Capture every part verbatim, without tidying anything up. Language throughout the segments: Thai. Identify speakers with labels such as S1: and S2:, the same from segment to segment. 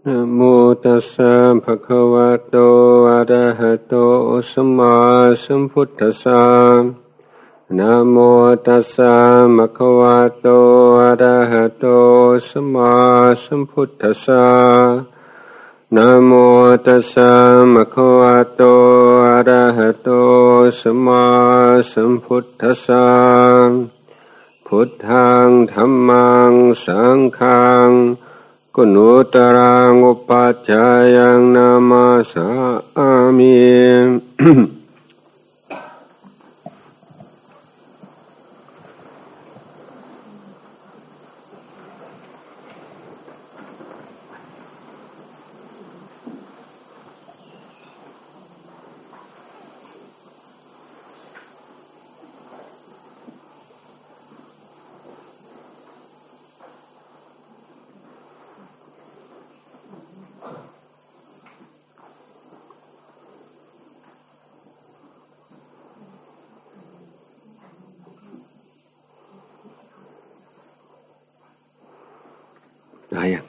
S1: นะโมตัสสะภะคะวะโตอะระหะโตสัมมาสัมพุทธัสสะนะโมตัสสะภะคะวะโตอะระหะโตสัมมาสัมพุทธัสสะนะโมตัสสะภะคะวะโตอะระหะโตสัมมาสัมพุทธัสสะพุทธังธัมมังสังฆังกุณุตรังอุปัชฌายังนามาสามิได้ยัง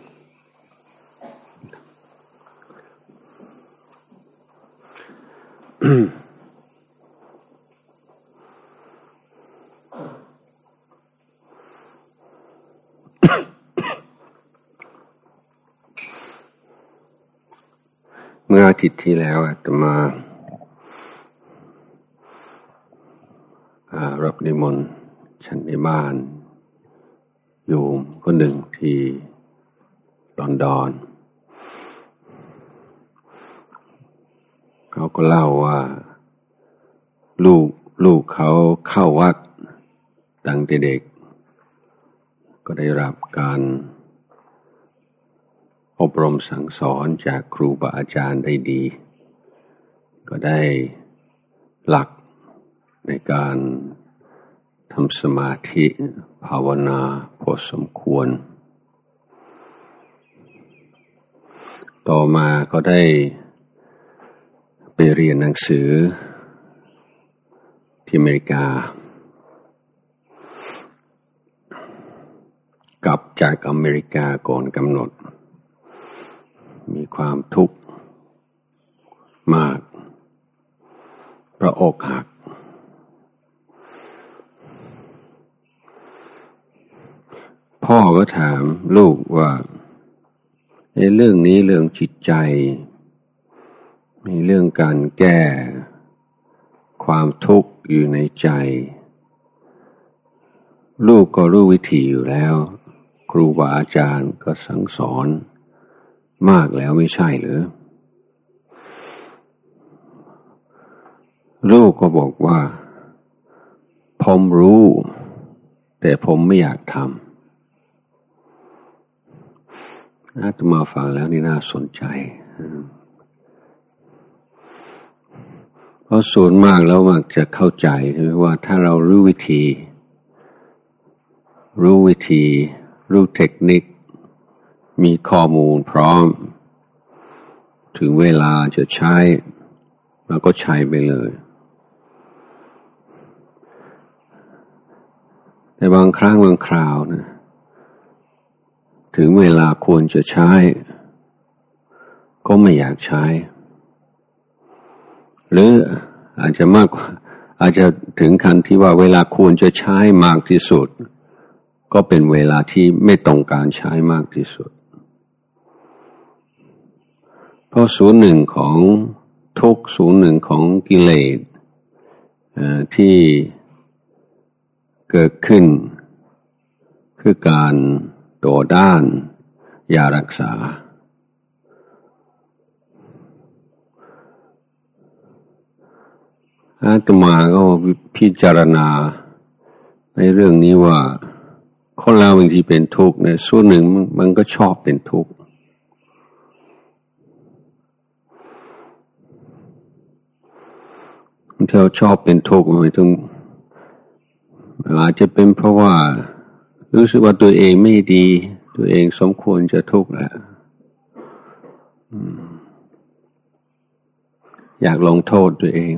S1: เมื่ออาทิตย์ที่แล้วอาตมารับนิมนต์ฉันในบ้านโยมคนหนึ่งที่ลอนดอนเขาก็เล่าว่าลูกลูกเขาเข้าวัดตั้งแต่เด็กก็ได้รับการอบรมสั่งสอนจากครูบาอาจารย์ได้ดีก็ได้หลักในการทำสมาธิภาวนาพอสมควรต่อมาก็ได้ไปเรียนหนังสือที่อเมริกากลับจากอเมริกาก่อนกำหนดมีความทุกข์มากเพราะอกหักพ่อก็ถามลูกว่าในเรื่องนี้เรื่องจิตใจมีเรื่องการแก้ความทุกข์อยู่ในใจลูกก็รู้วิธีอยู่แล้วครูบาอาจารย์ก็สั่งสอนมากแล้วไม่ใช่หรือลูกก็บอกว่าผมรู้แต่ผมไม่อยากทำอาตมาฟังแล้วนี่น่าสนใจเพราะส่วนมากแล้วมักจะเข้าใจใช่ไหมว่าถ้าเรารู้วิธีรู้วิธีรู้เทคนิคมีข้อมูลพร้อมถึงเวลาจะใช้เราก็ใช้ไปเลยแต่บางครั้งบางคราวนะถึงเวลาควรจะใช้ก็ไม่อยากใช้หรืออาจจะมากกว่าอาจจะถึงขั้นที่ว่าเวลาควรจะใช้มากที่สุดก็เป็นเวลาที่ไม่ต้องการใช้มากที่สุดเพราะศูนย์หนึ่งของทุกศูนย์หนึ่งของกิเลสที่เกิดขึ้นคือการต่อด้านยารักษาอาตมาก็พิจารณาในเรื่องนี้ว่าคนเราบางทีเป็นทุกข์เนี่ยส่วนหนึ่งมันก็ชอบเป็นทุกข์ที่เราชอบเป็นทุกข์มันต้องอาจจะเป็นเพราะว่ารู้สึกว่าตัวเองไม่ดีตัวเองสมควรจะทุกข์แหละอยากลงโทษตัวเอง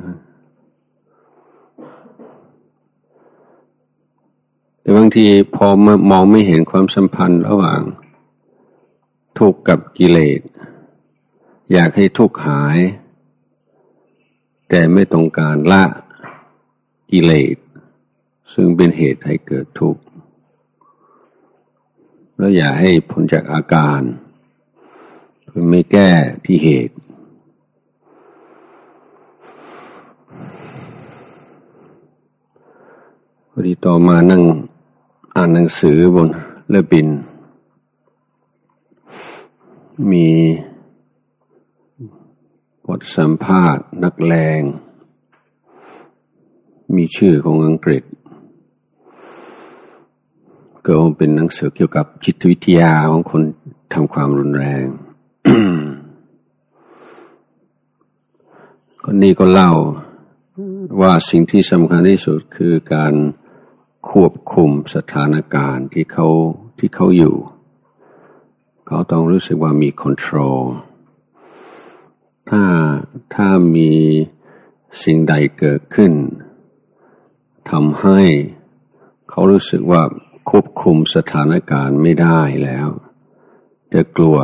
S1: แต่บางทีพอมองไม่เห็นความสัมพันธ์ระหว่างทุกข์กับกิเลสอยากให้ทุกข์หายแต่ไม่ต้องการละกิเลสซึ่งเป็นเหตุให้เกิดทุกข์แล้วอย่าให้พ้นจากอาการคือไม่แก้ที่เหตุพอดีต่อมานั่งอ่านหนังสือบนเรือบินมีบทสัมภาษณ์นักแลงมีชื่อของอังกฤษก็เป็นหนังสือเกี่ยวกับจิตวิทยาของคนทำความรุนแรง คนนี้ก็เล่าว่าสิ่งที่สำคัญที่สุดคือการควบคุมสถานการณ์ที่เขาที่เขาอยู่เขาต้องรู้สึกว่ามี control ถ้าถ้ามีสิ่งใดเกิดขึ้นทำให้เขารู้สึกว่าควบคุมสถานการณ์ไม่ได้แล้วจะกลัว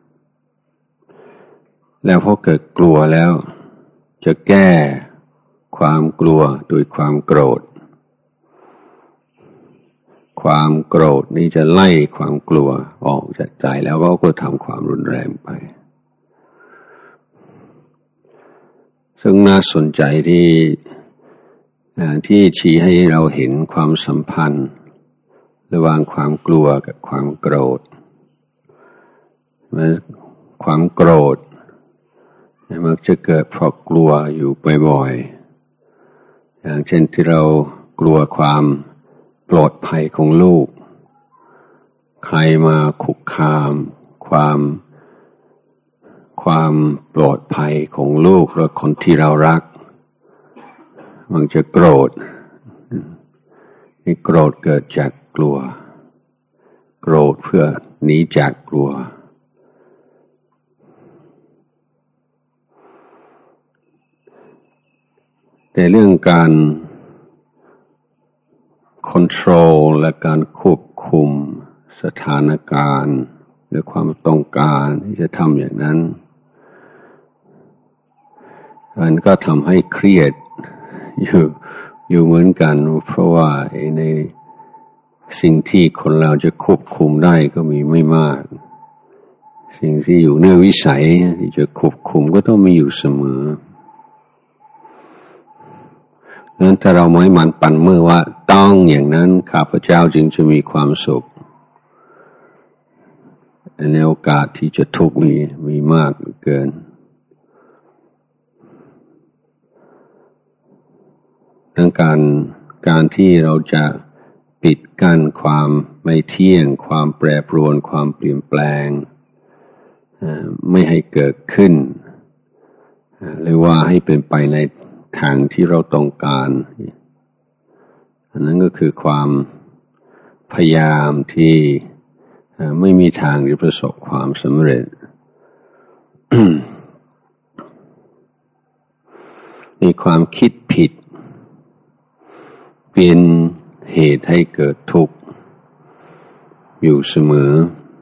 S1: แล้วพอเกิดกลัวแล้วจะแก้ความกลัวโดยความโกรธความโกรธนี่จะไล่ความกลัวออกจากใจแล้วเขาก็ทำความรุนแรงไปซึ่งน่าสนใจที่ที่ชี้ให้เราเห็นความสัมพันธ์ระหว่างความกลัวกับความโกรธความโกรธมักจะเกิดเพราะกลัวอยู่บ่อยๆอย่างเช่นที่เรากลัวความปลอดภัยของลูกใครมาคุกคามความความปลอดภัยของลูกหรือคนที่เรารักมันจะโกรธนี่โกรธเกิดจากกลัวโกรธเพื่อหนีจากกลัวแต่เรื่องการ control และการควบคุมสถานการณ์หรือความต้องการที่จะทำอย่างนั้นมันก็ทำให้เครียดอยู่อยู่เหมือนกันเพราะว่าในสิ่งที่คนเราจะควบคุมได้ก็มีไม่มากสิ่งที่อยู่เหนือวิสัยที่จะควบคุมก็ต้องมีอยู่เสมอดังนั้นถ้าเราไม่มันปั่นมือว่าต้องอย่างนั้นข้าพเจ้าจึงจะมีความสุขในโอกาสที่จะทุกข์มีมีมากเกินดังการการที่เราจะปิดกั้นความไม่เที่ยงความแปรปรวนความเปลี่ยนแปลงไม่ให้เกิดขึ้นหรือว่าให้เป็นไปในทางที่เราต้องการอันนั้นก็คือความพยายามที่ไม่มีทางจะประสบความสำเร็จ มีความคิดผิดเป็นเหตุให้เกิดทุกข์อยู่เสมอ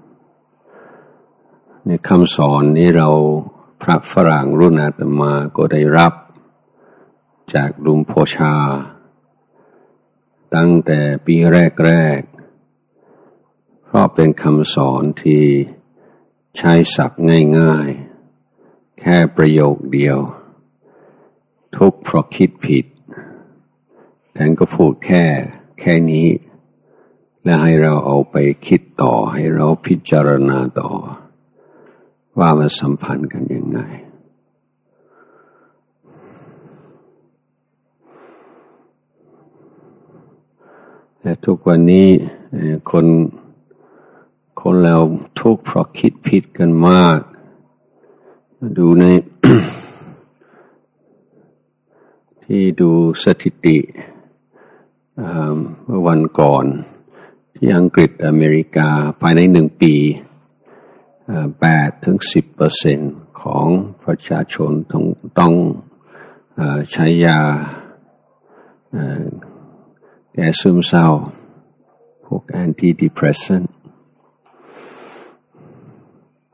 S1: ในคำสอนนี้เราพระฝรั่งรุ่นอาตมาก็ได้รับจากหลวงพ่อชาตั้งแต่ปีแรกๆเพราะเป็นคำสอนที่ใช้ศัพท์ง่ายๆแค่ประโยคเดียวทุกข์เพราะคิดผิดท่านก็พูดแค่แค่นี้และให้เราเอาไปคิดต่อให้เราพิจารณาต่อว่ามันสัมพันธ์กันยังไงแต่ทุกวันนี้คนคนเราทุกข์เพราะคิดผิดกันมากดูใน ที่ดูสถิติเมื่อวันก่อนที่อังกฤษอเมริกาภายในหนึ่งปีแปดถึงสิบเปอร์เซ็นต์ของประชาชนต้องต้องใช้ยาแก้ซึมเศร้าพวก antidepressant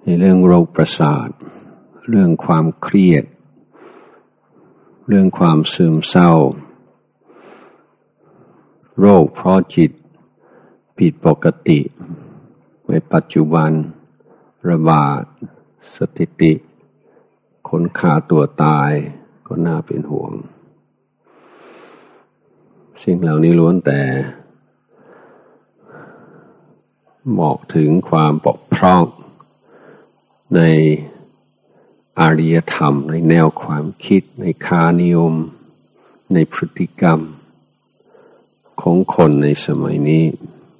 S1: ในเรื่องโรคประสาทเรื่องความเครียดเรื่องความซึมเศร้าโรคเพราะจิตผิดปกติในปัจจุบันระบาดสถิติคนฆ่าตัวตายก็น่าเป็นห่วงสิ่งเหล่านี้ล้วนแต่บอกถึงความบกพร่องในอารยธรรมในแนวความคิดในค่านิยมในพฤติกรรมของคนในสมัยนี้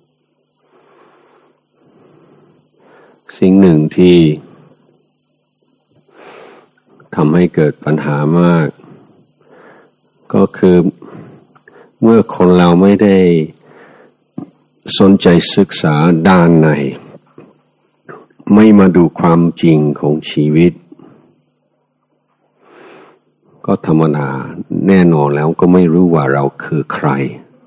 S1: สิ่งหนึ่งที่ทำให้เกิดปัญหามากก็คือเมื่อคนเราไม่ได้สนใจศึกษาด้านในไม่มาดูความจริงของชีวิตก็ธรรมดาแน่นอนแล้วก็ไม่รู้ว่าเราคือใคร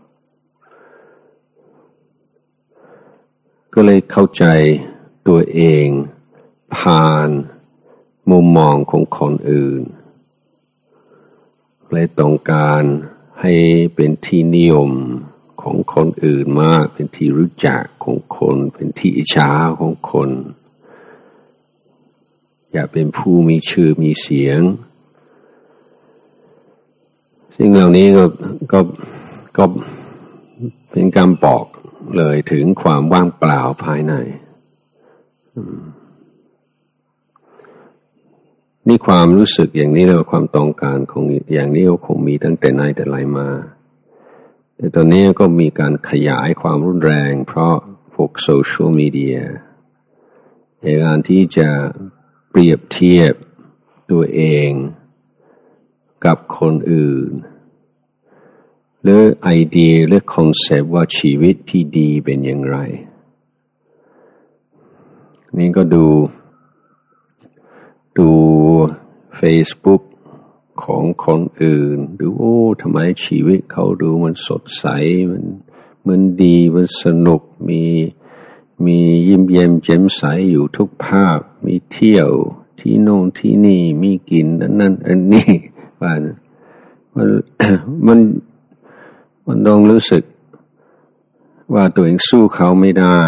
S1: ก็เลยเข้าใจตัวเองผ่านมุมมองของคนอื่นเลยต้องการให้เป็นที่นิยมของคนอื่นมากเป็นที่รู้จักของคนเป็นที่อิจฉาของคนอยากเป็นผู้มีชื่อมีเสียงสิ่งเหล่านี้ก็ก็ก็เป็นการบอกเลยถึงความว่างเปล่าภายในนี่ความรู้สึกอย่างนี้แล้วความต้องการของอย่างนี้ก็คงมีตั้งแต่ไหนแต่ไรมาแต่ตอนนี้ก็มีการขยายความรุนแรงเพราะพวกโซเชียลมีเดียในการที่จะเปรียบเทียบตัวเองกับคนอื่นหรือไอเดียหรือคอนเซปต์ว่าชีวิตที่ดีเป็นอย่างไรนี่ก็ดูดู Facebook ของคนอื่นดูโอ้ทำไมชีวิตเขาดูมันสดใสมันมันดีมันสนุกมีมียิ้มแย้มแจ่มใสอยู่ทุกภาพมีเที่ยวที่โน่นที่นี่มีกินอันนั้นอันนี้ว่ามันมันมันต้องรู้สึกว่าตัวเองสู้เขาไม่ได้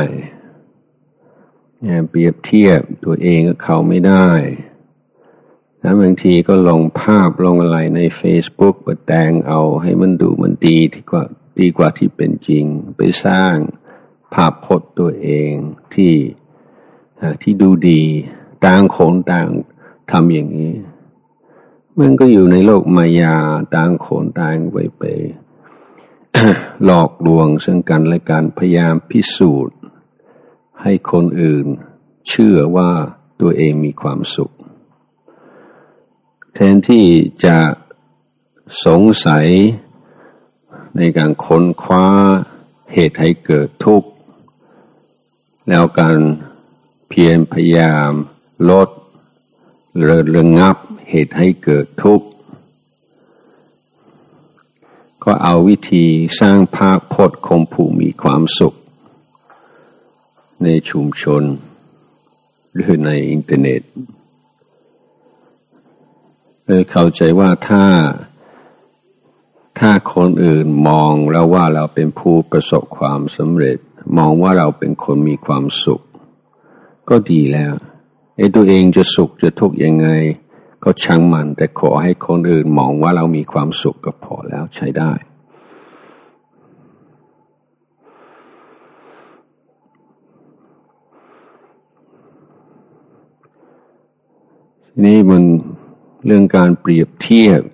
S1: เปรียบเทียบตัวเองกับเขาไม่ได้แล้วบางทีก็ลงภาพลงอะไรใน Facebook ไปแต่งเอาให้มันดูมันดีที่กว่าดีกว่าที่เป็นจริงไปสร้างภาพพจน์ตัวเองที่ที่ดูดีต่างคนต่างทำอย่างนี้มันก็อยู่ในโลกมายาต่างคนต่างไปไป หลอกลวงซึ่งกันและกันพยายามพิสูจน์ให้คนอื่นเชื่อว่าตัวเองมีความสุขแทนที่จะสงสัยในการค้นคว้าเหตุให้เกิดทุกข์แล้วการเพียรพยายามลดหรือระงับเหตุให้เกิดทุกข์ก็เอาวิธีสร้างภาพพจน์ของผู้มีความสุขในชุมชนหรือในอินเทอร์เน็ตเลยเข้าใจว่าถ้าถ้าคนอื่นมองแล้วว่าเราเป็นผู้ประสบความสำเร็จมองว่าเราเป็นคนมีความสุขก็ดีแล้วไอ้ตัวเองจะสุขจะทุกข์ยังไงก็ช่างมันแต่ขอให้คนอื่นมองว่าเรามีความสุขก็พอแล้วใช้ได้ทีนี้มันเรื่องการเปรียบเทียบ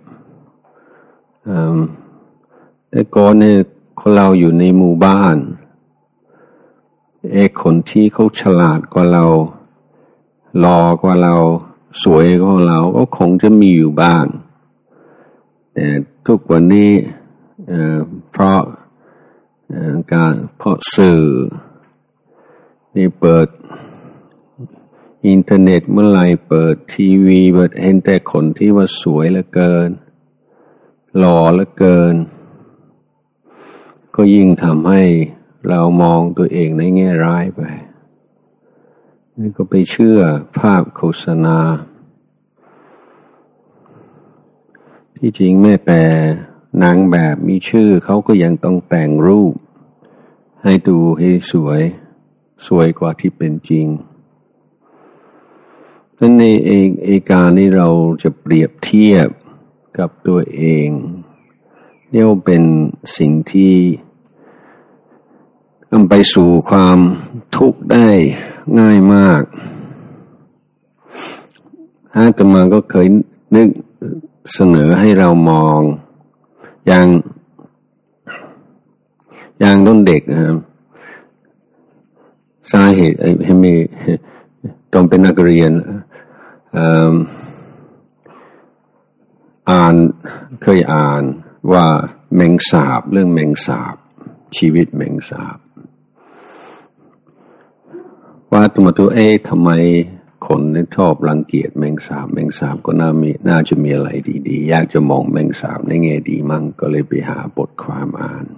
S1: แต่ก่อนเนี่ยคนเราอยู่ในหมู่บ้านไอ้คนที่เขาฉลาดกว่าเราหล่อกว่าเราสวยกว่าเราก็คงจะมีอยู่บ้างแต่ทุกวันนี้เอ่อเพราะเอ่อการเพราะสื่อนี่เปิดอินเทอร์เน็ตเมื่อไหร่เปิดทีวีเปิดเห็นแต่คนที่ว่าสวยเหลือเกินหล่อเหลือเกินก็ยิ่งทำให้เรามองตัวเองในแง่ร้ายไปนี่ก็ไปเชื่อภาพโฆษณาที่จริงแม้แต่นางแบบมีชื่อเขาก็ยังต้องแต่งรูปให้ดูให้สวยสวยกว่าที่เป็นจริงดังนั้นในเองเอการนี้เราจะเปรียบเทียบกับตัวเองเรียกว่าเป็นสิ่งที่นำไปสู่ความทุกข์ได้ง่ายมากอาตมาก็เคยนึกเสนอให้เรามองอย่างอย่างต้นเด็กนะครับสาเหตุให้มีตอนเป็นนักเรียนอ่านเคยอ่านว่าแมงสาบเรื่องแมงสาบชีวิตแมงสาบว่าตัวตัวเอ๊ะทำไมคนชอบรังเกียจแมงสาบแมงสาบก็น่ามีน่าจะมีอะไรดีๆอยากจะมองแมงสาบในแง่ดีมั่งก็เลยไปหาบทความอ่าน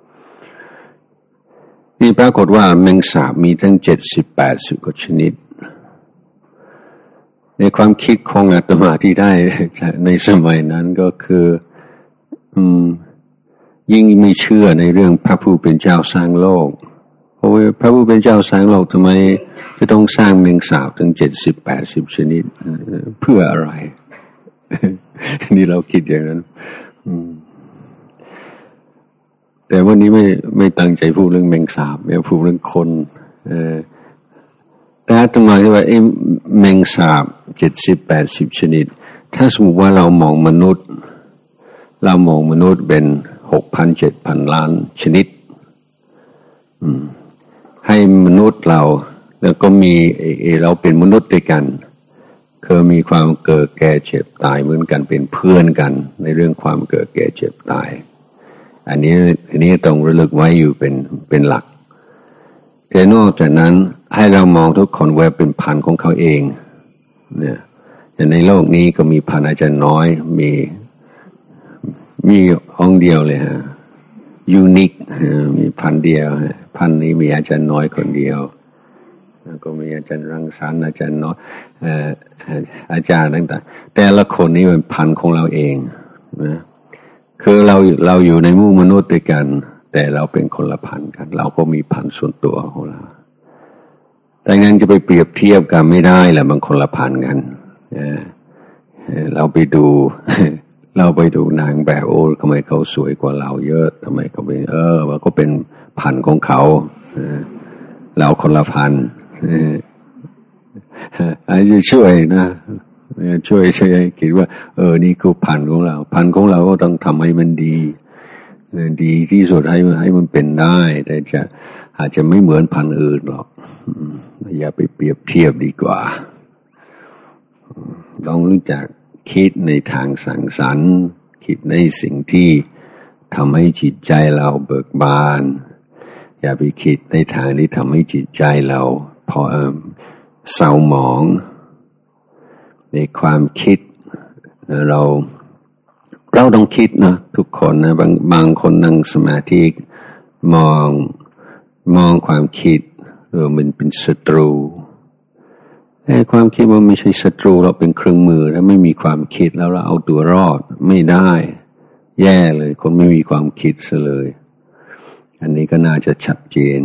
S1: นี่ปรากฏว่าแมงสาบมีทั้งเจ็ดสิบแปดสิบกว่าชนิดในความคิดของอาตมาที่ได้ในสมัยนั้นก็คืออืมยิ่งไม่เชื่อในเรื่องพระผู้เป็นเจ้าสร้างโลกเพราะว่าพระผู้เป็นเจ้าสร้างโลกทำไมจะต้องสร้างแมงสาบถึงเจ็ดสิบแปดสิบชนิดเพื่ออะไร นี่เราคิดอย่างนั้นแต่วันนี้ไม่ไม่ตั้งใจพูดเรื่องแมงสาบไม่พูดเรื่องคนเออแต่อาตมาคิดว่าไอ้แมงสาบเจ็ดสิบแปดสิบชนิดถ้าสมมติว่าเรามองมนุษย์เรามองมนุษย์เป็นหกพันเจ็ดพันล้านชนิดให้มนุษย์เราแล้วก็มีเราเป็นมนุษย์ด้วยกันคือมีความเกิดแก่เจ็บตายเหมือนกันเป็นเพื่อนกันในเรื่องความเกิดแก่เจ็บตายอันนี้อันนี้ต้องระลึกไว้อยู่เป็นเป็นหลักแต่นอกจากนั้นให้เรามองทุกคนว่าเป็นพันธุ์ของเขาเองเนี่ยในโลกนี้ก็มีพันธุ์อาจารย์น้อยมีมีองค์เดียวเลยฮะยูนิคมีพันธุ์เดียวพันธุ์นี้มีอาจารย์น้อยคนเดียวแล้วก็มีอาจารย์รังสรรค์อาจารย์น้อยเอ่ออาจารย์ต่างๆแต่ละคนนี้เป็นพันธุ์ของเราเองนะคือเราเราอยู่ในหมู่มนุษย์ด้วยกันแต่เราเป็นคนละพันธุ์กันเราก็มีพันธุ์ส่วนตัวของเราแต่งั้นจะไปเปรียบเทียบกันไม่ได้แหละบางคนละพันธุ์กันเราไปดูเราไปดูนางแบบโอ้ทำไมเขาสวยกว่าเราเยอะทำไมเขาเป็นเออว่าก็เป็นพันธุ์ของเขาเราคนละพันธุ์อันนี้ช่วยนะช่วยช่วยคิดว่าเออนี่คือพันธุ์ของเราพันธุ์ของเราก็ต้องทำให้มันดีดีที่สุดให้ให้มันเป็นได้แต่จะอาจจะไม่เหมือนพันธุ์อื่นหรอกอย่าไปเปรียบเทียบดีกว่าต้องรู้จักคิดในทางสังสรรค์คิดในสิ่งที่ทำให้จิตใจเราเบิกบานอย่าไปคิดในทางที่ทำให้จิตใจเราพอเศร้าหมองในความคิดเราเราต้องคิดนะทุกคนนะบางบางคนนั่งสมาธิมองมองความคิดเออมันเป็นศัตรูแต่ความคิดว่าไม่ใช่ศัตรูเราเป็นเครื่องมือแล้วไม่มีความคิดแล้วเราเอาตัวรอดไม่ได้แย่เลยคนไม่มีความคิดซะเลยอันนี้ก็น่าจะชัดเจน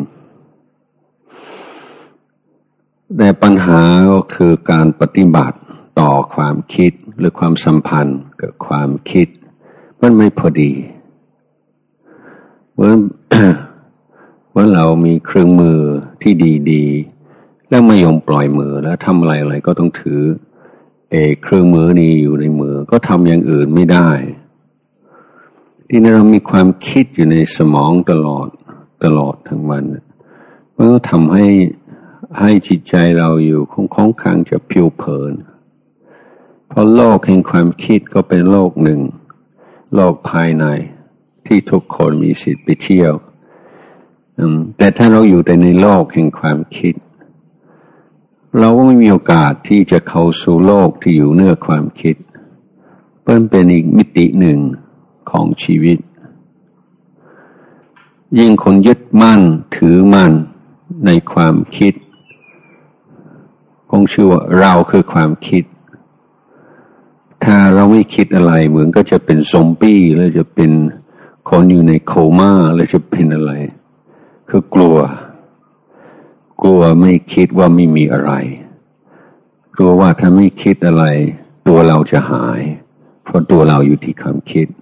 S1: แต่ปัญหาก็คือการปฏิบัติต่อความคิดหรือความสัมพันธ์กับความคิดมันไม่พอดีว่า ว่าเรามีเครื่องมือที่ดีๆแล้วไม่ยอมปล่อยมือแล้วทำอะไรอะไรก็ต้องถือเอเครื่องมือนี้อยู่ในมือก็ทำอย่างอื่นไม่ได้ที่นี่เรามีความคิดอยู่ในสมองตลอดตลอดทั้งวันมันก็ทำให้ให้จิตใจเราอยู่ค่อนข้างจะผิวเผินเพราะโลกแห่งความคิดก็เป็นโลกหนึ่งโลกภายในที่ทุกคนมีสิทธิ์ไปเที่ยวแต่ถ้าเราอยู่แต่ในโลกแห่งความคิดเราก็ไม่มีโอกาสที่จะเข้าสู่โลกที่อยู่เหนือความคิดมันเป็นอีกมิติหนึ่งของชีวิตยิ่งคนยึดมั่นถือมั่นในความคิด
S2: องค์ชื่อว่าเราคือความคิดถ้าเราไม่คิดอะไรเหมือนก็จะเป็นซอมบี้แล้วจะเป็นคนอยู่ในโคม่าแล้วจะเป็นอะไรคือกลัวกลัวไม่คิดว่าไม่มีอะไรกลัวว่าถ้าไม่คิดอะไรตัวเราจะหายเพราะตัวเราอยู่ที่ความคิด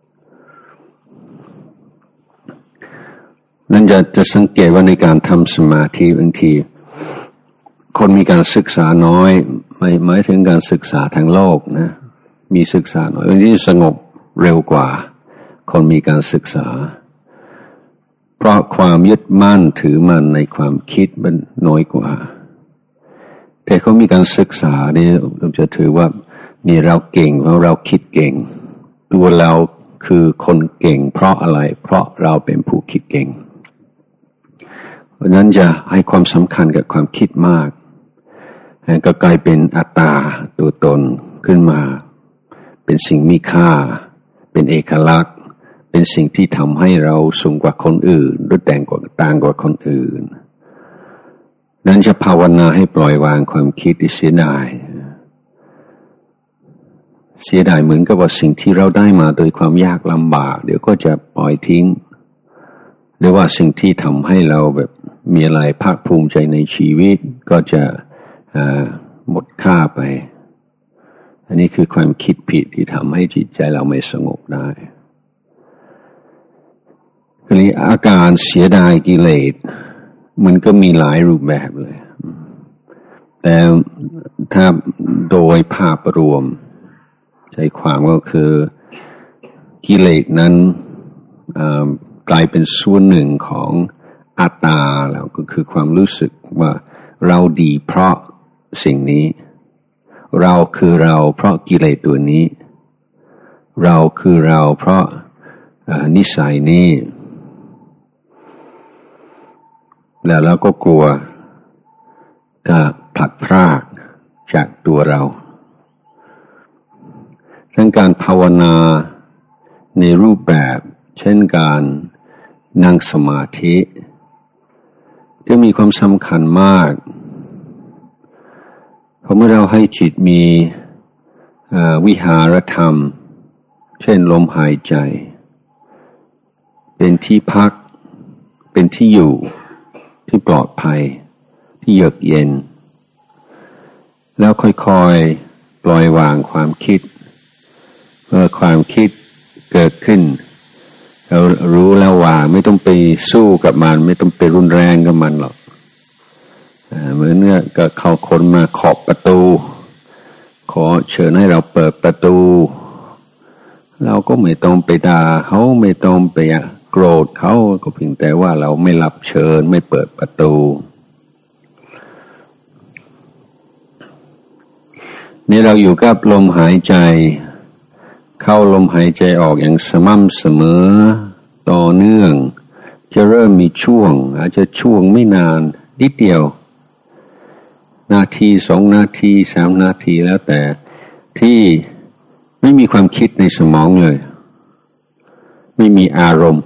S2: นั่นจะจะสังเกตว่าในการทำสมาธิบางทีคนมีการศึกษาน้อยไม่หมายถึงการศึกษาทางโลกนะมีศึกษาน้อยบางทีสงบเร็วกว่าคนมีการศึกษาเพราะความยึดมั่นถือมั่นในความคิดมันน้อยกว่าแต่เขามีการศึกษานี่เราจะถือว่านี่เราเก่งเพราะเราคิดเก่งตัวเราคือคนเก่งเพราะอะไรเพราะเราเป็นผู้คิดเก่งเพราะนั้นจะให้ความสำคัญกับความคิดมากก็กลายเป็นอัตตาตัวตนขึ้นมาเป็นสิ่งมีค่าเป็นเอกลักษณ์เป็นสิ่งที่ทำให้เราสูงกว่าคนอื่นหรือแต่งกว่าต่างกว่าคนอื่นนั้นจะภาวนาให้ปล่อยวางความคิดที่เสียดายเสียดายเหมือนกับว่าสิ่งที่เราได้มาโดยความยากลำบากเดี๋ยวก็จะปล่อยทิ้งหรือว่าสิ่งที่ทำให้เราแบบมีอะไรภาคภูมิใจในชีวิตก็จะหมดค่าไปอันนี้คือความคิดผิดที่ทำให้จิตใจเราไม่สงบได้ทีนี้อาการเสียดายกิเลสมันก็มีหลายรูปแบบเลยแต่ถ้าโดยภาพรวมใจความก็คือกิเลสนั้นกลายเป็นส่วนหนึ่งของอัตตาแล้วก็คือความรู้สึกว่าเราดีเพราะสิ่งนี้เราคือเราเพราะกิเลสตัวนี้เราคือเราเพราะนิสัยนี้แล้วเราก็กลัวจะผลัดพรากจากตัวเราทั้งการภาวนาในรูปแบบเช่นการนั่งสมาธิจะมีความสำคัญมากเพราะเมื่อเราให้จิตมีวิหารธรรมเช่นลมหายใจเป็นที่พักเป็นที่อยู่ที่ปลอดภัยที่เยือกเย็นแล้วค่อยๆปล่อยวางความคิดเมื่อความคิดเกิดขึ้นเรารู้แล้วว่าไม่ต้องไปสู้กับมันไม่ต้องไปรุนแรงกับมันหรอกเหมือนกับเขาคนมาเคาะประตูขอเชิญให้เราเปิดประตูเราก็ไม่ต้องไปด่าเขาไม่ต้องไปโกรธเขาก็เพียงแต่ว่าเราไม่รับเชิญไม่เปิดประตูนี่เราอยู่กับลมหายใจเข้าลมหายใจออกอย่างสม่ำเสมอต่อเนื่องจะเริ่มมีช่วงอาจจะช่วงไม่นานนิดเดียวนาทีสองนาทีสามนาทีแล้วแต่ที่ไม่มีความคิดในสมองเลยไม่มีอารมณ์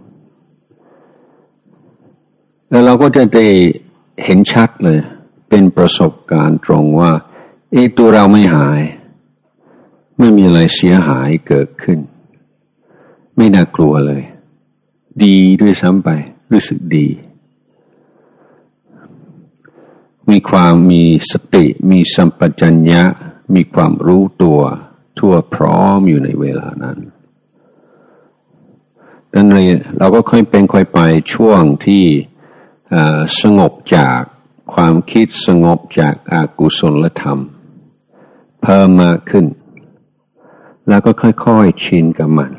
S2: แล้วเราก็จะได้เห็นชัดเลยเป็นประสบการณ์ตรงว่าเอ๊ะตัวเราไม่หายไม่มีอะไรเสียหายเกิดขึ้นไม่น่ากลัวเลยดีด้วยซ้ำไปรู้สึกดีมีความมีสติมีสัมปชัญญะมีความรู้ตัวทั่วพร้อมอยู่ในเวลานั้นดังนั้นเราก็ค่อยเป็นค่อยไปช่วงที่สงบจากความคิดสงบจากอกุศลธรรมเพิ่มมากขึ้นแล้วก็ค่อยๆชินกับมัน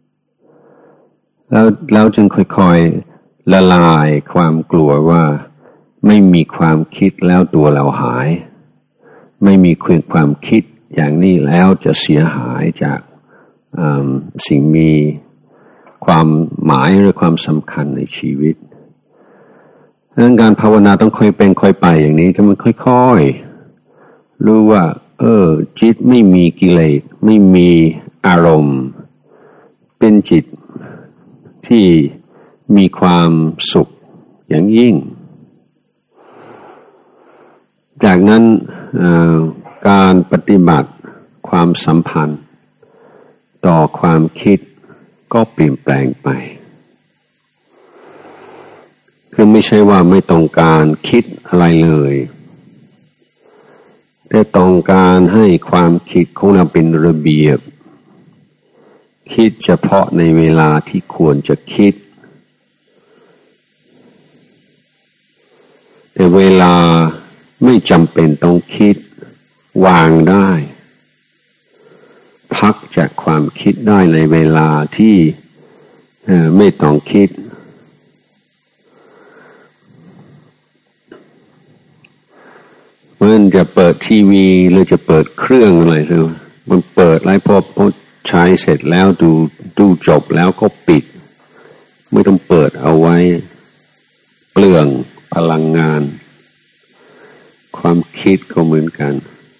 S2: แล้วเราจึงค่อยๆละลายความกลัวว่าไม่มีความคิดแล้วตัวเราหายไม่มีความคิดอย่างนี้แล้วจะเสียหายจากสิ่งมีความหมายหรือความสำคัญในชีวิตดังนั้นการภาวนาต้องค่อยเป็นค่อยไปอย่างนี้ถ้ามันค่อยๆรู้ว่าเออจิตไม่มีกิเลสไม่มีอารมณ์เป็นจิตที่มีความสุขอย่างยิ่งจากนั้นการปฏิบัติความสัมพันธ์ต่อความคิดก็เปลี่ยนแปลงไปคือไม่ใช่ว่าไม่ต้องการคิดอะไรเลยแต่ต้องการให้ความคิดของเราเป็นระเบียบคิดเฉพาะในเวลาที่ควรจะคิดแต่เวลาไม่จำเป็นต้องคิดวางได้พักจากความคิดได้ในเวลาที่ไม่ต้องคิดเหมือนจะเปิดทีวีหรือจะเปิดเครื่องอะไรใช่ไหมมันเปิดแล้วพอพอใช้เสร็จแล้วดูดูจบแล้วก็ปิดไม่ต้องเปิดเอาไว้เปลืองพลังงานความคิดก็เหมือนกัน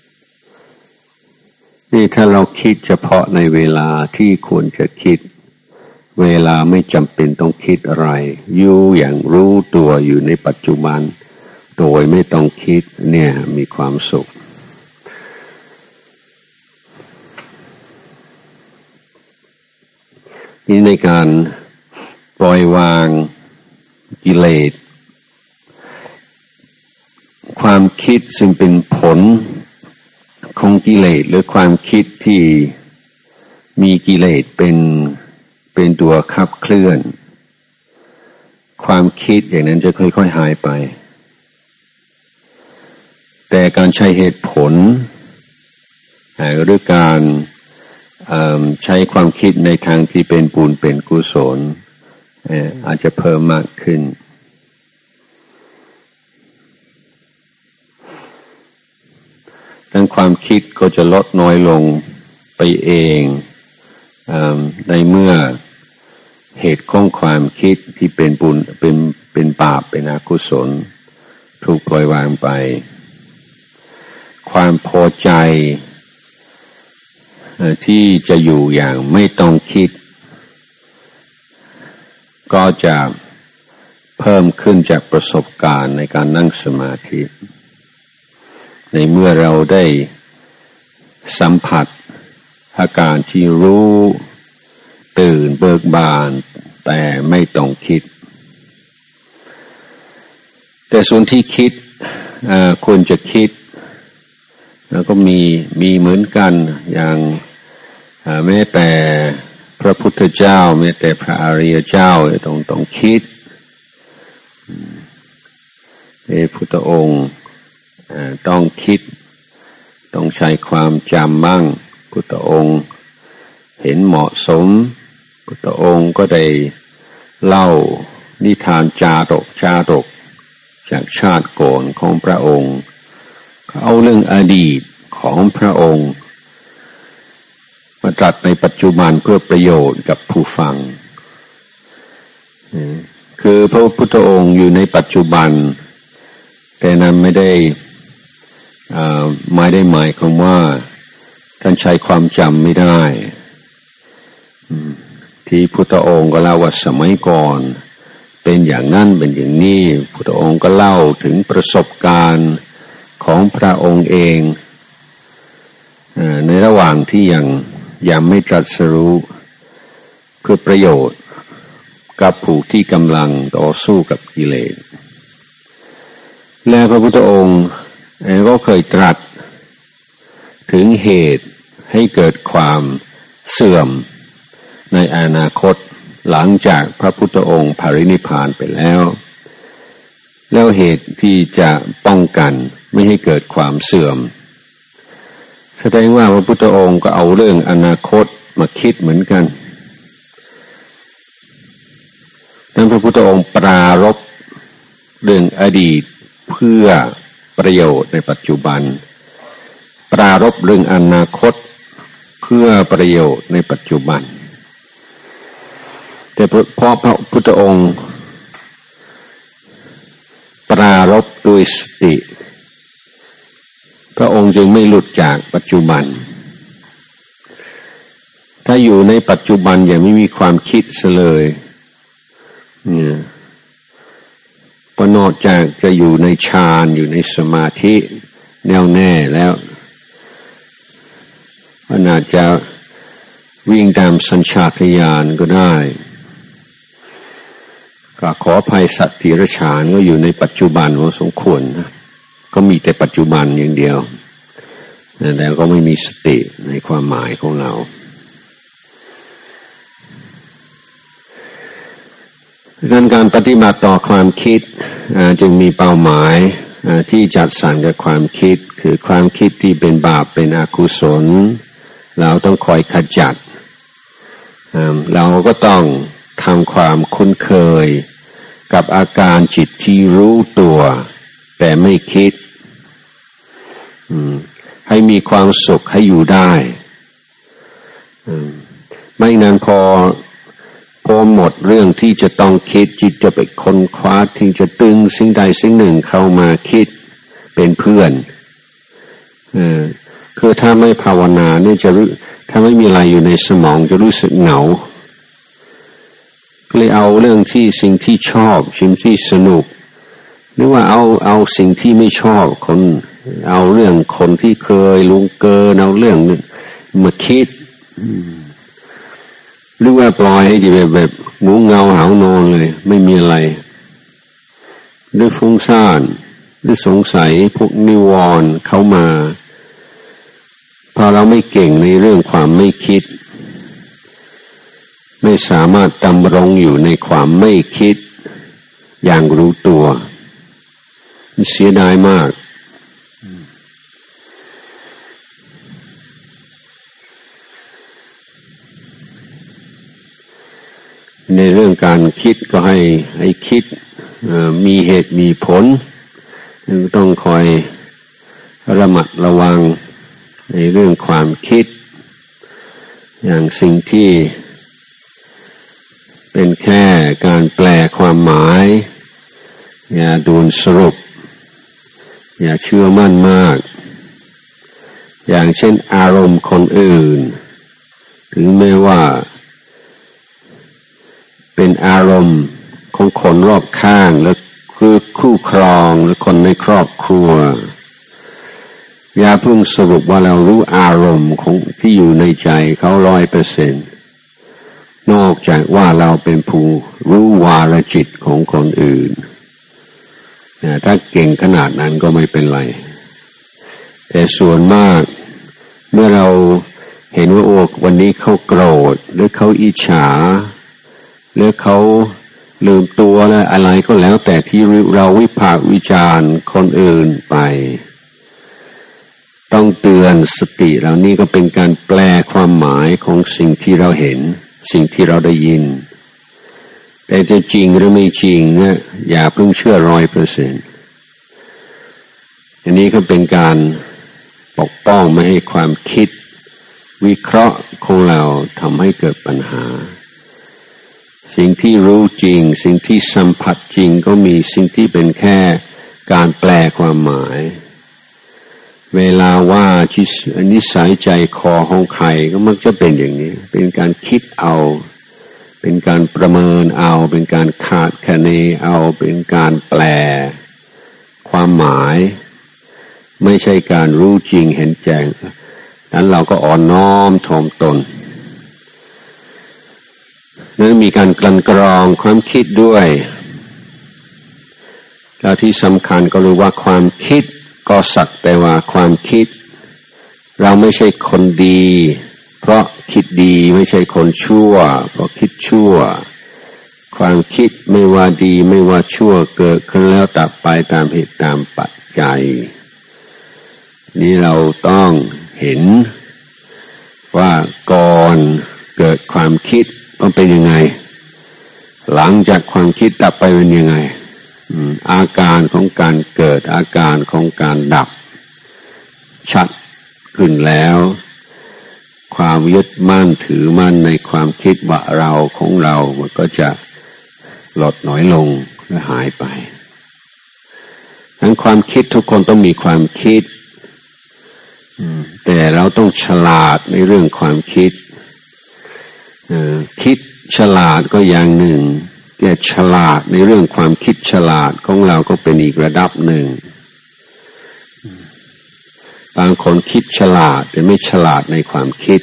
S2: นี่ถ้าเราคิดเฉพาะในเวลาที่ควรจะคิดเวลาไม่จำเป็นต้องคิดอะไรอยู่อย่างรู้ตัวอยู่ในปัจจุบันโดยไม่ต้องคิดเนี่ยมีความสุขนี่ในการปล่อยวางกิเลสความคิดซึ่งเป็นผลของกิเลสหรือความคิดที่มีกิเลสเป็นเป็นตัวขับเคลื่อนความคิดอย่างนั้นจะค่อยๆหายไปแต่การใช้เหตุผลหรือการใช้ความคิดในทางที่เป็นบุญเป็นกุศลอาจจะเพิ่มมากขึ้นดังความคิดก็จะลดน้อยลงไปเองในเมื่อเหตุของความคิดที่เป็นบุญเป็นเป็นบาปเป็นอกุศลถูกปล่อยวางไปความพอใจที่จะอยู่อย่างไม่ต้องคิดก็จะเพิ่มขึ้นจากประสบการณ์ในการนั่งสมาธิในเมื่อเราได้สัมผัสอาการที่รู้ตื่นเบิกบานแต่ไม่ต้องคิดแต่ส่วนที่คิดควรจะคิดแล้วก็มีมีเหมือนกันอย่างแม้แต่พระพุทธเจ้าแม้แต่พระอริยเจ้าต้องต้องคิดพระพุทธองค์ต้องคิดต้องใช้ความจำบ้างพุทธองค์เห็นเหมาะสมพุทธองค์ก็ได้เล่านิทานจาดกจาดกจากชาติก่อนของพระองค์เอาเรื่องอดีตของพระองค์มาตรัสในปัจจุบันเพื่อประโยชน์กับผู้ฟังคือพระพุทธองค์อยู่ในปัจจุบันแต่นั้นไม่ได้ไม่ได้หมายความว่าท่านใช้ความจำไม่ได้ที่พุทธองค์ก็เล่าว่าสมัยก่อนเป็นอย่างนั้นเป็นอย่างนี้พุทธองค์ก็เล่าถึงประสบการณ์ของพระองค์เองในระหว่างที่ยังยังไม่ตรัสรู้เพื่อประโยชน์กับผู้ที่กำลังต่อสู้กับกิเลสและพระพุทธองค์ก็เคยตรัสถึงเหตุให้เกิดความเสื่อมในอนาคตหลังจากพระพุทธองค์ปรินิพพานไปแล้วแล้วเหตุที่จะป้องกันไม่ให้เกิดความเสื่อมแสดงว่าพระพุทธองค์ก็เอาเรื่องอนาคตมาคิดเหมือนกันนั้นพระพุทธองค์ปรารภเรื่องอดีตเพื่อประโยชน์ในปัจจุบันปรารภเรื่องอนาคตเพื่อประโยชน์ในปัจจุบันแต่เพราะพระพุทธองค์ปรารภด้วยสติพระองค์จึงไม่หลุดจากปัจจุบันถ้าอยู่ในปัจจุบันอย่างไม่มีความคิดเลยเนี่ยพอนอกจากจะอยู่ในฌานอยู่ในสมาธิแน่วแน่แล้วมันอาจจะวิ่งตามสัญชาตญาณก็ได้ก็ขออภัยสัตว์ที่ระฉานก็อยู่ในปัจจุบันพอสมควรนะก็มีแต่ปัจจุบันอย่างเดียวแต่ก็ไม่มีสติในความหมายของเราดังนั้นการปฏิบัติต่อความคิดจึงมีเป้าหมายที่จัดสรรกับความคิดคือความคิดที่เป็นบาปเป็นอกุศลเราต้องคอยขจัดเราก็ต้องทำความคุ้นเคยกับอาการจิตที่รู้ตัวแต่ไม่คิดให้มีความสุขให้อยู่ได้ไม่นานพอพอหมดเรื่องที่จะต้องคิดจิตจะไปค้นคว้าที่จะตึงสิ่งใดสิ่งหนึ่งเข้ามาคิดเป็นเพื่อนคือถ้าไม่ภาวนาเนี่ยจะรู้ถ้าไม่มีอะไรอยู่ในสมองจะรู้สึกเหงาก็เลยเอาเรื่องที่สิ่งที่ชอบสิ่งที่สนุกหรือว่าเอาเอาสิ่งที่ไม่ชอบคนเอาเรื่องคนที่เคยลุงเกินเอาเรื่องมาคิดหรือว่าปล่อยให้จิตแบบงูเงาหาวนอนเลยไม่มีอะไรด้วยฟุ้งซ่านด้วยสงสัยพวกนิวรณ์เข้ามาพอเราไม่เก่งในเรื่องความไม่คิดไม่สามารถดำรงอยู่ในความไม่คิดอย่างรู้ตัวมันเสียดายมากในเรื่องการคิดก็ให้ให้คิดมีเหตุมีผลต้องคอยระมัดระวังในเรื่องความคิดอย่างสิ่งที่เป็นแค่การแปลความหมายอย่าด่วนสรุปอย่าเชื่อมั่นมากอย่างเช่นอารมณ์คนอื่นถึงแม้ว่าเป็นอารมณ์ของคนรอบข้างหรือคือคู่ครองหรือคนในครอบครัวอย่าเพิ่งสรุปว่าเรารู้อารมณ์ของที่อยู่ในใจเขาร้อยเปอร์เซ็นต์นอกจากว่าเราเป็นผู้รู้วาระจิตของคนอื่นถ้าเก่งขนาดนั้นก็ไม่เป็นไรแต่ส่วนมากเมื่อเราเห็นว่าโอ้วันนี้เขาโกรธหรือเขาอิจฉาหรือเขาลืมตัวแล้วอะไรก็แล้วแต่ที่เราวิพากษ์วิจารณ์คนอื่นไปต้องเตือนสติเหล่านี้ก็เป็นการแปลความหมายของสิ่งที่เราเห็นสิ่งที่เราได้ยินแต่จะจริงหรือไม่จริงเนี่ยอย่าเพิ่งเชื่อร้อยเปอร์เซ็นต์อันนี้ก็เป็นการปกป้องไม่ให้ความคิดวิเคราะห์ของเราทำให้เกิดปัญหาสิ่งที่รู้จริงสิ่งที่สัมผัสจริงก็มีสิ่งที่เป็นแค่การแปลความหมายเวลาว่านิสัยใจคอของใครก็มักจะเป็นอย่างนี้เป็นการคิดเอาเป็นการประเมินเอาเป็นการคาดคะเนเอาเป็นการแปลความหมายไม่ใช่การรู้จริงเห็นแจ้งนั้นเราก็อ่อนน้อมถ่อมตนนั้นมีการกลั่นกรองความคิดด้วยแล้วที่สำคัญก็รู้ว่าความคิดก็สักแต่ว่าความคิดเราไม่ใช่คนดีเพราะคิดดีไม่ใช่คนชั่วเพราะคิดชั่วความคิดไม่ว่าดีไม่ว่าชั่วเกิดขึ้นแล้วดับไปตามเหตุตามปัจจัยนี่เราต้องเห็นว่าก่อนเกิดความคิดมันเป็นยังไงหลังจากความคิดดับไปเป็นยังไงอาการของการเกิดอาการของการดับชัดขึ้นแล้วความยึดมั่นถือมั่นในความคิดว่าเราของเรามันก็จะลดน้อยลงและหายไปทั้งความคิดทุกคนต้องมีความคิดแต่เราต้องฉลาดในเรื่องความคิดคิดฉลาดก็อย่างหนึ่งแต่ฉลาดในเรื่องความคิดฉลาดของเราก็เป็นอีกระดับหนึ่งบางคนคิดฉลาดแต่ไม่ฉลาดในความคิด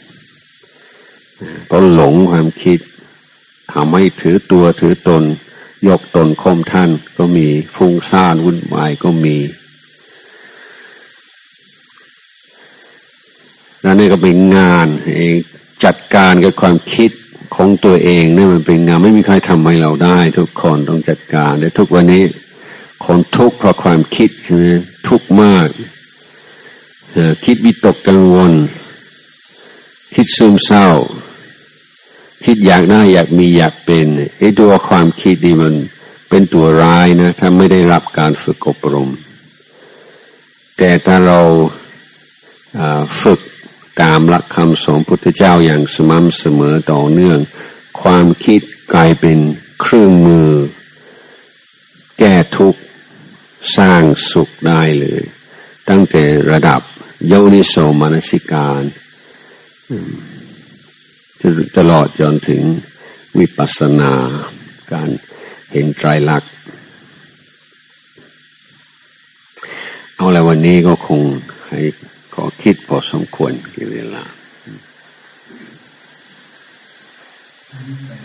S2: เพราะหลงความคิดทำให้ถือตัวถือตนยกตนข่มท่านก็มีฟุ้งซ่านวุ่นวายก็มีแล้วนี่ก็เป็นงานจัดการกับความคิดของตัวเองนี่มันเป็นงานไม่มีใครทำให้เราได้ทุกคนต้องจัดการแต่ทุกวันนี้คนทุกข์เพราะความคิดใช่ไหมทุกข์มากคิดวิตกกังวลคิดซึมเศร้าคิดอยากได้อยากมีอยากเป็นไอ้ตัวความคิดนี่มันเป็นตัวร้ายนะถ้าไม่ได้รับการฝึกอบรมแต่ถ้าเราฝึกตามหลักคำสอนพุทธเจ้าอย่างสม่ำเสมอต่อเนื่องความคิดกลายเป็นเครื่องมือแก้ทุกข์สร้างสุขได้เลยตั้งแต่ระดับโยนิโสมนสิการตลอดจนถึงวิปัสสนาการเห็นไตรลักษณ์เอาละวันนี้ก็คงให้ขอคิดพอสมควรกี่เวลา